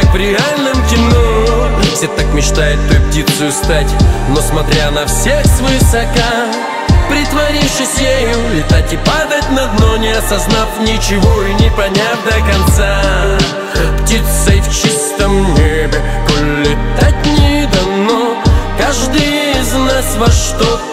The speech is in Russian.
в реальном кино. Все так мечтают той птицей стать, но смотря на всех свысока, притворившись ею, летать и падать на дно, не осознав ничего и не поняв до конца. Птицей в чистом небе, коль летать не дано, каждый из нас во что-то